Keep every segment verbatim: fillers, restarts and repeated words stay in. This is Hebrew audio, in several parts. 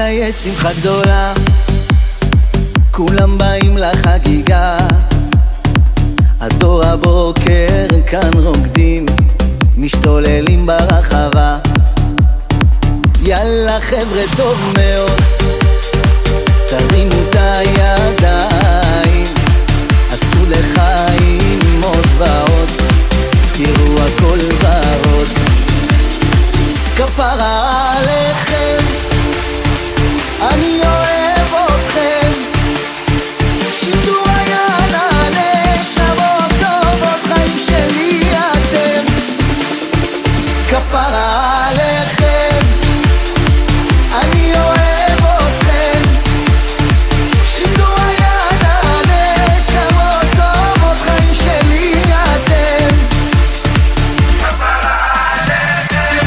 יש שמחה גדולה, כולם באים לחגיגה. עד אור הבוקר כאן רוקדים, משתוללים ברחבה. יאללה חבר'ה טוב מאוד, תרימו את הידיים, עשו לחיים עוד ועוד, תראו הכל ורוד. כפרה עליכם, אני אוהב אתכם, שידור היד הנשמות טובות, חיים שלי אתם. כפרה עליכם, אני אוהב אתכם, שידור היד הנשמות טובות, חיים שלי אתם. כפרה עליכם.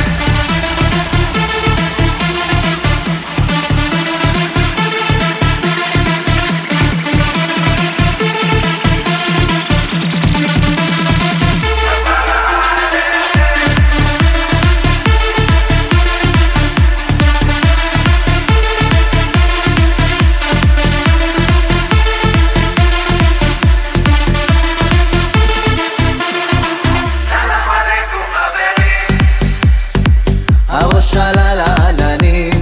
הראש עלה לעננים,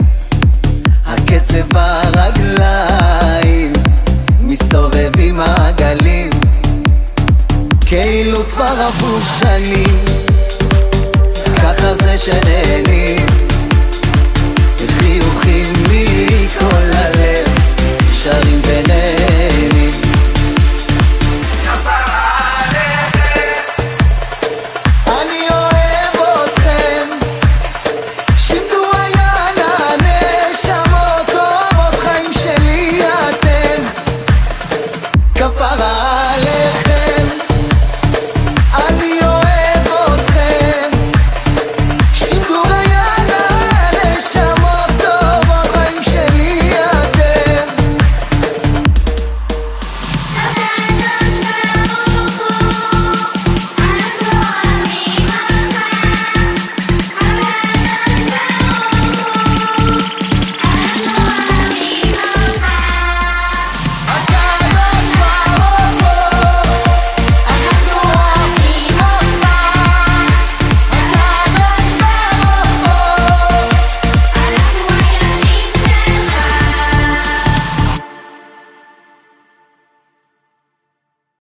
הקצב ברגליים, מסתובבים העגלים, כאילו כבר עברו שנים, ככה זה שנהנים.